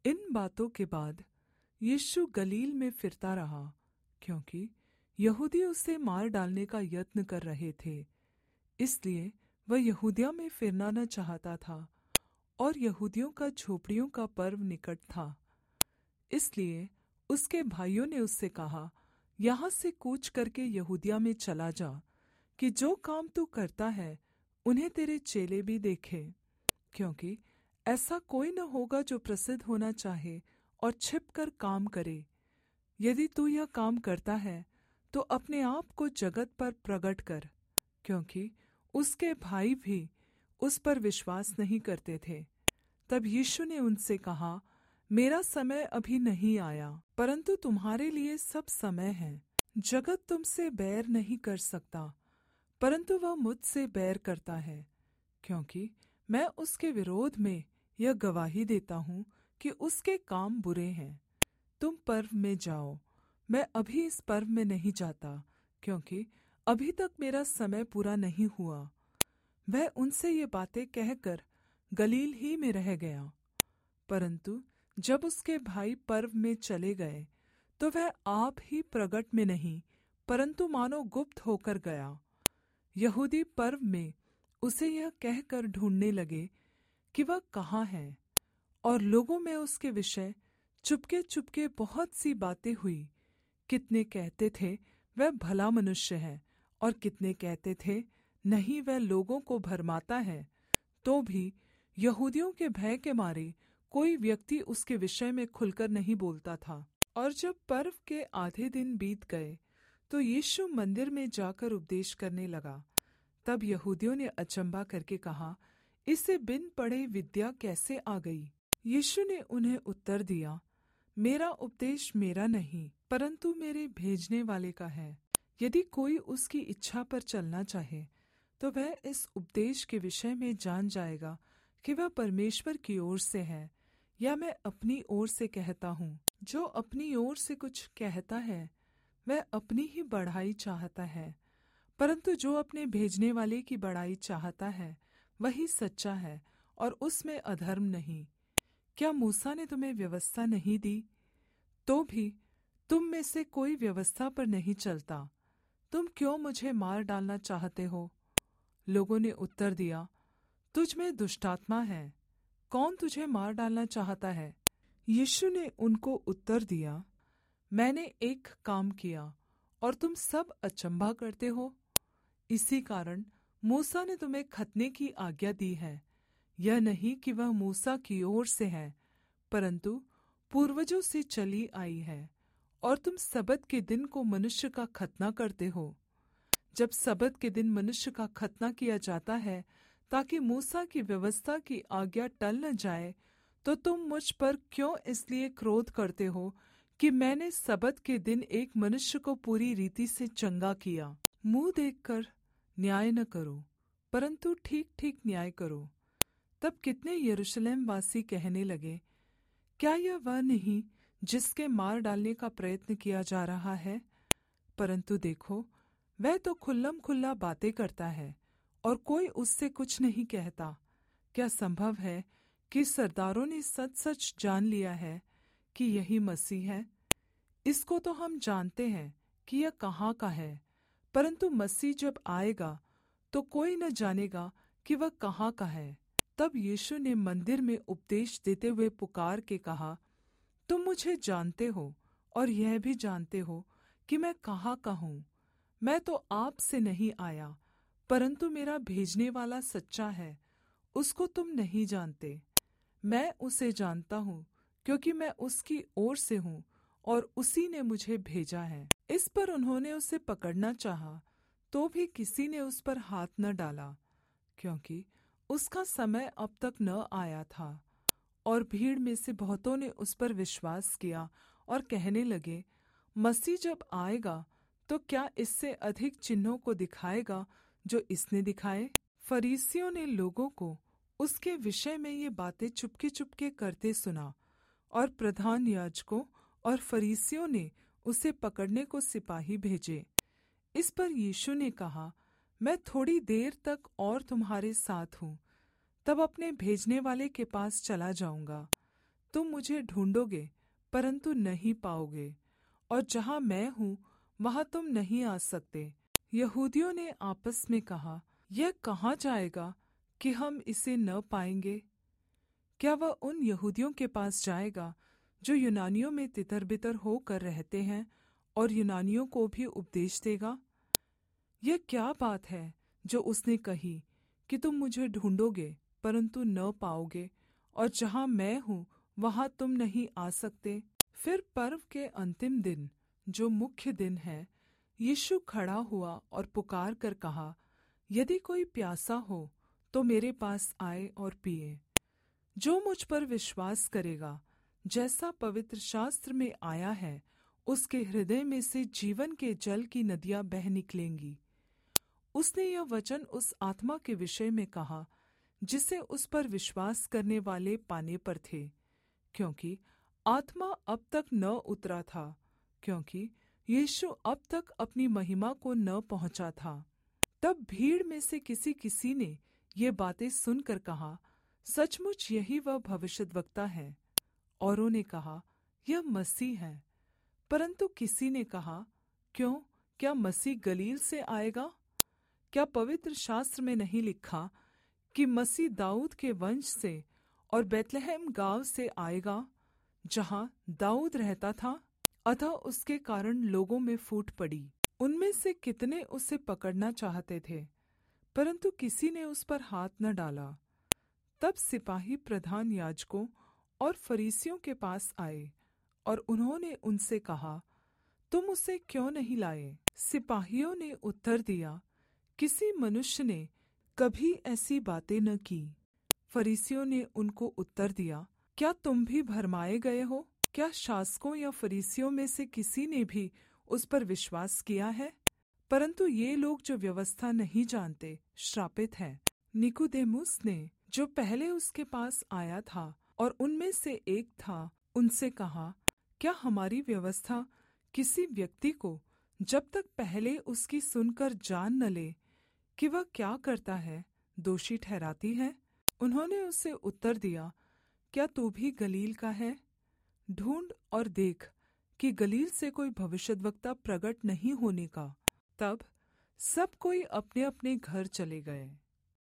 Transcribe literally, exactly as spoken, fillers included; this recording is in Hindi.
इन बातों के बाद यीशु गलील में फिरता रहा, क्योंकि यहूदी उसे मार डालने का यत्न कर रहे थे। इसलिए वह यहूदिया में फिरना न चाहता था, और यहूदियों का झोपड़ियों का पर्व निकट था। इसलिए उसके भाइयों ने उससे कहा, यहाँ से कूच करके यहूदिया में चला जा, कि जो काम तू करता है उन्हें तेरे चेले भी देखें। क्योंकि ऐसा कोई न होगा जो प्रसिद्ध होना चाहे और छिपकर काम करे। यदि तू यह काम करता है तो अपने आप को जगत पर प्रगट कर। क्योंकि उसके भाई भी उस पर विश्वास नहीं करते थे। तब यीशु ने उनसे कहा, मेरा समय अभी नहीं आया, परंतु तुम्हारे लिए सब समय है। जगत तुमसे बैर नहीं कर सकता, परंतु वह मुझसे बैर करता है, क्योंकि मैं उसके विरोध में यह गवाही देता हूँ कि उसके काम बुरे हैं। तुम पर्व में जाओ, मैं अभी इस पर्व में नहीं जाता, क्योंकि अभी तक मेरा समय पूरा नहीं हुआ। वह उनसे ये बातें कहकर गलील ही में रह गया। परंतु जब उसके भाई पर्व में चले गए, तो वह आप ही प्रगट में नहीं, परंतु मानो गुप्त होकर गया। यहूदी पर्व में उसे यह कहकर ढूंढने लगे कि वह कहाँ है, और लोगों में उसके विषय चुपके चुपके बहुत सी बातें हुई। कितने कहते थे वह भला मनुष्य है, और कितने कहते थे नहीं, वह लोगों को भरमाता है। तो भी यहूदियों के भय के मारे कोई व्यक्ति उसके विषय में खुलकर नहीं बोलता था। और जब पर्व के आधे दिन बीत गए, तो यीशु मंदिर में जाकर उपदेश करने लगा। तब यहूदियों ने अचंभा करके कहा, इसे बिन पढ़े विद्या कैसे आ गई? यीशु ने उन्हें उत्तर दिया, मेरा उपदेश मेरा नहीं, परंतु मेरे भेजने वाले का है। यदि कोई उसकी इच्छा पर चलना चाहे, तो वह इस उपदेश के विषय में जान जाएगा कि वह परमेश्वर की ओर से है, या मैं अपनी ओर से कहता हूँ। जो अपनी ओर से कुछ कहता है, वह अपनी ही बढ़ाई चाहता है, परंतु जो अपने भेजने वाले की बढ़ाई चाहता है, वही सच्चा है, और उसमें अधर्म नहीं। क्या मूसा ने तुम्हें व्यवस्था नहीं दी? तो भी तुम में से कोई व्यवस्था पर नहीं चलता। तुम क्यों मुझे मार डालना चाहते हो? लोगों ने उत्तर दिया, तुझ में दुष्टात्मा है, कौन तुझे मार डालना चाहता है? यीशु ने उनको उत्तर दिया, मैंने एक काम किया और तुम सब अचंभा करते हो। इसी कारण मूसा ने तुम्हें खतने की आज्ञा दी है, यह नहीं कि वह मूसा की ओर से है, परंतु पूर्वजों से चली आई है। और तुम सबत के दिन को मनुष्य का खतना करते हो। जब सबत के दिन मनुष्य का खतना किया जाता है, ताकि मूसा की व्यवस्था की आज्ञा टल न जाए, तो तुम मुझ पर क्यों इसलिए क्रोध करते हो कि मैंने सबत के दिन एक मनुष्य को पूरी रीति से चंगा किया? मुँह देखकर न्याय न करो, परंतु ठीक ठीक न्याय करो। तब कितने यरूशलेम वासी कहने लगे, क्या यह वह नहीं जिसके मार डालने का प्रयत्न किया जा रहा है? परंतु देखो, वह तो खुल्लम खुल्ला बातें करता है, और कोई उससे कुछ नहीं कहता। क्या संभव है कि सरदारों ने सच सच जान लिया है कि यही मसीह है? इसको तो हम जानते हैं कि यह कहाँ का है, परंतु मसीह जब आएगा तो कोई न जानेगा कि वह कहाँ का है। तब यीशु ने मंदिर में उपदेश देते हुए पुकार के कहा, तुम मुझे जानते हो और यह भी जानते हो कि मैं कहाँ का हूँ। मैं तो आप से नहीं आया, परंतु मेरा भेजने वाला सच्चा है, उसको तुम नहीं जानते। मैं उसे जानता हूँ, क्योंकि मैं उसकी ओर से हूँ और उसी ने मुझे भेजा है। इस पर उन्होंने उसे पकड़ना चाहा, तो भी किसी ने उस पर हाथ न डाला, क्योंकि उसका समय अब तक न आया था। और भीड़ में से बहुतों ने उस पर विश्वास किया और कहने लगे, मसीह जब आएगा तो क्या इससे अधिक चिन्हों को दिखाएगा जो इसने दिखाए? फरीसियों ने लोगों को उसके विषय में ये बातें चुपके चुपके करते सुना, और प्रधान याजकों और फरीसियों ने उसे पकड़ने को सिपाही भेजे। इस पर यीशु ने कहा, मैं थोड़ी देर तक और तुम्हारे साथ हूँ, तब अपने भेजने वाले के पास चला जाऊँगा। तुम मुझे ढूंढोगे परंतु नहीं पाओगे, और जहाँ मैं हूँ वहाँ तुम नहीं आ सकते। यहूदियों ने आपस में कहा, यह कहाँ जाएगा कि हम इसे न पाएंगे? क्या वह उन यहूदियों के पास जाएगा जो यूनानियों में तितर-बितर होकर रहते हैं, और यूनानियों को भी उपदेश देगा? यह क्या बात है जो उसने कही कि तुम मुझे ढूंढोगे परंतु न पाओगे, और जहाँ मैं हूँ वहाँ तुम नहीं आ सकते? फिर पर्व के अंतिम दिन, जो मुख्य दिन है, यीशु खड़ा हुआ और पुकार कर कहा, यदि कोई प्यासा हो तो मेरे पास आए और पिए। जो मुझ पर विश्वास करेगा, जैसा पवित्र शास्त्र में आया है, उसके हृदय में से जीवन के जल की नदियाँ बह निकलेंगी। उसने यह वचन उस आत्मा के विषय में कहा जिसे उस पर विश्वास करने वाले पाने पर थे, क्योंकि आत्मा अब तक न उतरा था, क्योंकि यीशु अब तक अपनी महिमा को न पहुँचा था। तब भीड़ में से किसी किसी ने ये बातें सुनकर कहा, सचमुच यही वह भविष्यद्वक्ता है। औरों ने कहा, यह मसीह है। परन्तु किसी ने कहा, क्यों, क्या मसीह गलील से आएगा? क्या पवित्र शास्त्र में नहीं लिखा कि मसीह दाऊद के वंश से और बैतलहम गाँव से आएगा, जहाँ दाऊद रहता था? अतः उसके कारण लोगों में फूट पड़ी। उनमें से कितने उसे पकड़ना चाहते थे, परन्तु किसी ने उस पर हाथ न डाला। तब सिपाही प्रधान याजकों और फरीसियों के पास आए, और उन्होंने उनसे कहा, तुम उसे क्यों नहीं लाए? सिपाहियों ने उत्तर दिया, किसी मनुष्य ने कभी ऐसी बातें न की। फरीसियों ने उनको उत्तर दिया, क्या तुम भी भरमाए गए हो? क्या शासकों या फरीसियों में से किसी ने भी उस पर विश्वास किया है? परन्तु ये लोग जो व्यवस्था नहीं जानते श्रापित हैं। निकुदेमुस ने, जो पहले उसके पास आया था और उनमें से एक था, उनसे कहा, क्या हमारी व्यवस्था किसी व्यक्ति को जब तक पहले उसकी सुनकर जान न ले कि वह क्या करता है, दोषी ठहराती है? उन्होंने उसे उत्तर दिया, क्या तू भी गलील का है? ढूंढ और देख कि गलील से कोई भविष्यद्वक्ता प्रगट नहीं होने का। तब सब कोई अपने अपने घर चले गए।